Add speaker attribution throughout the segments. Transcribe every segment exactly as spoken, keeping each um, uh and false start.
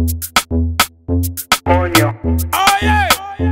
Speaker 1: Coño.
Speaker 2: Oye.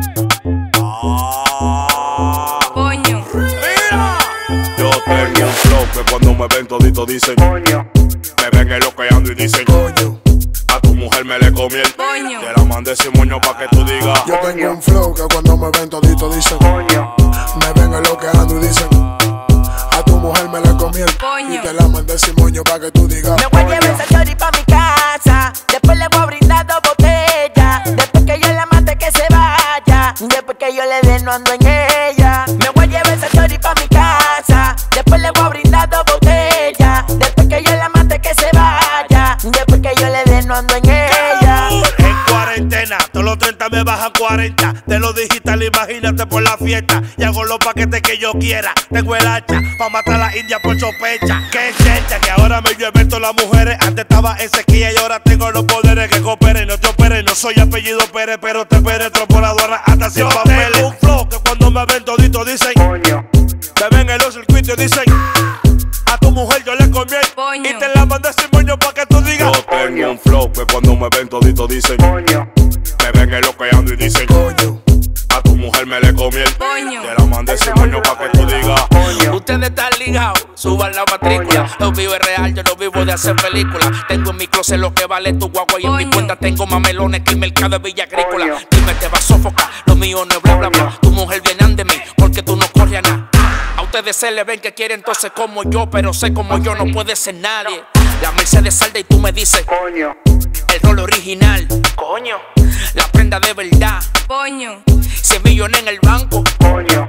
Speaker 3: Ah.
Speaker 1: Coño.
Speaker 2: Mira.
Speaker 3: Yo tengo un flow que cuando me ven todito dicen
Speaker 1: Coño.
Speaker 3: me ven eloqueando y dicen
Speaker 4: Coño.
Speaker 3: a tu mujer me le comí el
Speaker 1: Coño.
Speaker 3: te la mandé sin moño pa' que tú digas
Speaker 4: Yo tengo un flow que cuando me ven todito dicen
Speaker 1: Coño.
Speaker 4: me ven eloqueando y dicen a tu mujer me le comí el
Speaker 1: Coño.
Speaker 4: y te la mandé sin moño pa' que tú digas.
Speaker 5: Me voy a llevar esa chori pa' mi casa. Después le voy a brindar dos botellas. Después que yo la mate que se vaya. Después que yo le dé no ando en ella. Me voy a llevar esa chori pa' mi casa. Después le voy a brindar dos botellas. Después que yo la mate que se vaya. Después que yo le dé no ando en ella.
Speaker 2: En cuarentena, todos los treinta me bajan cuarenta. De lo digital, imagínate por la fiesta. Y hago los paquetes que yo quiera. Tengo el hacha pa' matar a la india por sospecha. Que checha, que ahora me llueven todas las mujeres. Antes estaba en sequía y ahora tengo los poderes que cooperen. No te operen, no soy apellido Pérez, pero te penetro por la aduana hasta sin papeles. Tengo un flow que cuando me ven todito dicen
Speaker 1: Coño.
Speaker 2: me ven en los circuitos y dicen a tu mujer yo le comí el
Speaker 1: Coño.
Speaker 2: y te la mandé sin moño pa' que tú digas.
Speaker 3: yo tengo un flow que cuando me ven todito dicen
Speaker 1: Coño.
Speaker 3: me ven eloqueando y dicen
Speaker 4: Coño.
Speaker 3: a tu mujer me le comí el
Speaker 1: Coño.
Speaker 3: te la mandé sin moño pa' que tú digas
Speaker 1: Coño.
Speaker 6: Ustedes están ligados, suban la matrícula. Yo vivo es real, yo no vivo de hacer películas. Tengo en mi closet lo que vale tu guagua y en mi
Speaker 1: Coño.
Speaker 6: cuenta tengo mamelones que el mercado de Villa Agrícola.
Speaker 1: Coño.
Speaker 6: Dime, te va a sofocar, lo mío no es bla bla bla. Tu mujer viene de mí porque tú no corres a nada. A ustedes se le ven que quieren entonces como yo, pero sé como yo no puede ser nadie. La Mercedes salda y tú me dices
Speaker 1: Coño.
Speaker 6: el rol original. Coño, la prenda de verdad.
Speaker 1: Coño.
Speaker 6: cien millones en el banco.
Speaker 1: Coño.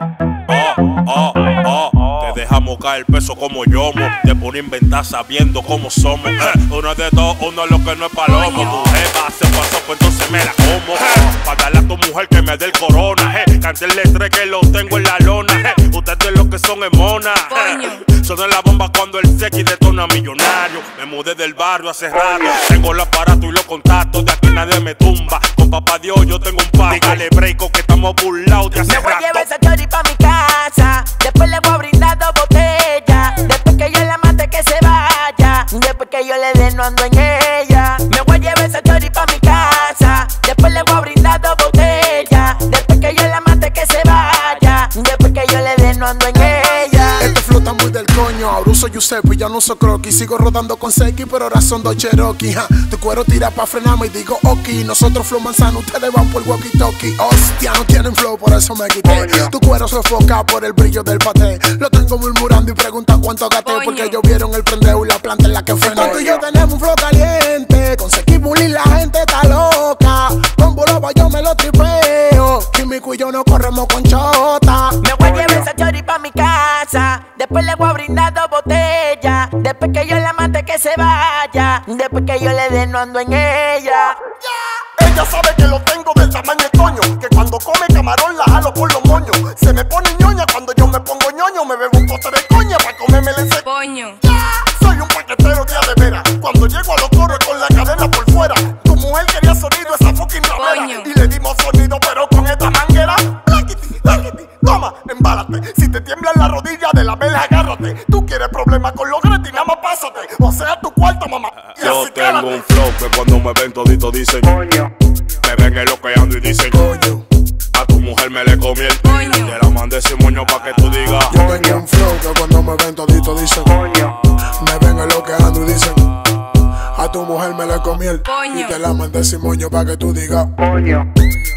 Speaker 3: oh, oh, oh. Te dejamos caer el peso como yomo. Te pone a inventar sabiendo cómo somos. Eh, uno es de dos, uno es lo que no es palomo.
Speaker 1: Coño.
Speaker 3: Tu jefa se pasó, pues entonces me la como. Eh, para darle a tu mujer que me dé el corona. Eh, cantarle tres que lo tengo en la lona. Eh, ustedes lo que son es mona.
Speaker 1: Coño.
Speaker 3: Eh, son la bomba cuando el sequi detona millonario. Me mudé del barrio hace rato. Tengo el aparato y los contactos. De aquí nadie me tumba. Con papá Dios yo tengo un pago. Dígale breako que estamos burlados de hace
Speaker 5: Me voy a llevar
Speaker 3: rato.
Speaker 5: esa chori pa' mi casa. Después le voy a brindar dos botellas. Después que yo la mate que se vaya. Después que yo le dé no ando en ella. Me voy a llevar esa chori pa' mi casa. Después le voy a brindar dos botellas. Después que yo la mate que se vaya. Después que yo le dé no ando en ella.
Speaker 4: Este flow está muy del coño. Ahora uso Giuseppe y ya no uso croquis. Sigo rodando con Seki, pero ahora son dos Cherokee. Ja. Tu cuero tira pa' frenarme y digo ok. Nosotros flow manzano, ustedes van por walkie talkie. Hostia, no tienen flow, por eso me quité.
Speaker 1: Coño.
Speaker 4: Tu cuero sofoca por el brillo del paté. Lo tengo murmurando y preguntan cuánto gasté.
Speaker 1: Coño.
Speaker 4: Porque ellos vieron el prendeo y la planta en la que frené. Tú y yo tenemos un flow caliente. Con Seki Bully la gente está loca. Con Buloba yo me lo tripeo. Químico y yo no corremos con chota.
Speaker 5: Me voy a llevar esa chori pa' mi casa. Después le voy a brindar dos botellas. Después que yo la mate que se vaya. Después que yo le dé no ando en ella.
Speaker 7: Ella sabe que lo tengo del tamaño de coño. Que cuando come camarón la jalo por los moños. Se me pone ñoña cuando yo me pongo ñoño. Me bebo un pote de coña para comerme ese.
Speaker 1: Coño.
Speaker 7: Soy un paquetero ya de veras. Cuando llego a los coros con la cadena por fuera. Tu mujer quería sonido esa fucking ramera.
Speaker 1: Coño.
Speaker 7: Y le dimos sonido pero con esta manguera. Plaquiti, plaquiti, toma, embálate. Si te tiembla la rodilla de la vela agárrate. Tú quieres problemas con los gretis, nada más pásate. O sea tu cuarto mamá. Y
Speaker 3: Yo
Speaker 7: así
Speaker 3: tengo
Speaker 7: cálate.
Speaker 3: un flow que cuando me ven todito dicen
Speaker 1: Coño.
Speaker 3: me ven eloqueando y dicen
Speaker 4: Coño.
Speaker 3: a tu mujer me le comí el
Speaker 1: Coño.
Speaker 3: te la mandé sin moño pa' que tú digas
Speaker 4: Yo tengo un flow que cuando me ven todito dicen
Speaker 1: Coño.
Speaker 4: me ven eloqueando y dicen a tu mujer me le comí el
Speaker 1: Coño.
Speaker 4: y te la mandé sin moño pa' que tú digas
Speaker 1: Coño.